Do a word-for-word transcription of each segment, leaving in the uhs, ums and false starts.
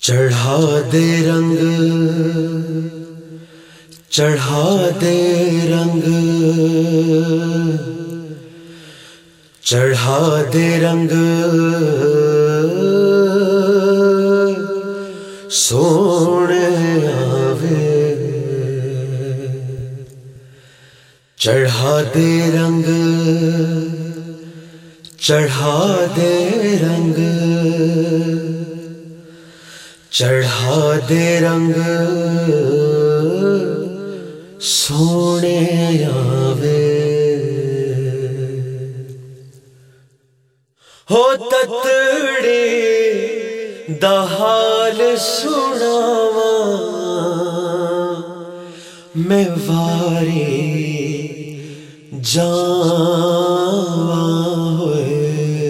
چڑھا دے رنگ چڑھا دے رنگ چڑھا دے رنگ سونے آوے چڑھا دے رنگ چڑھا دے رنگ چڑھا دے رنگ سونے آوے ہو تتڑی دا حال سناواں میں واری جاواں ہوئے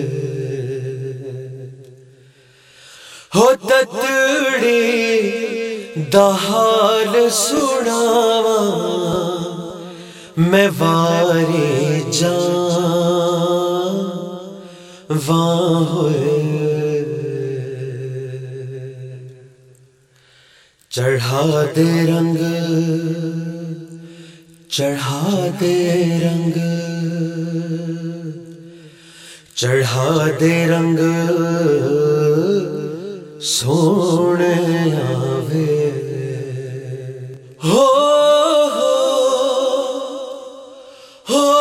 ہو تتڑی دا حال سناواں میں واری جاواں ہوئے چڑھا دے رنگ چڑھا دے رنگ چڑھا دے رنگ سونے آوے ہو ہو ہو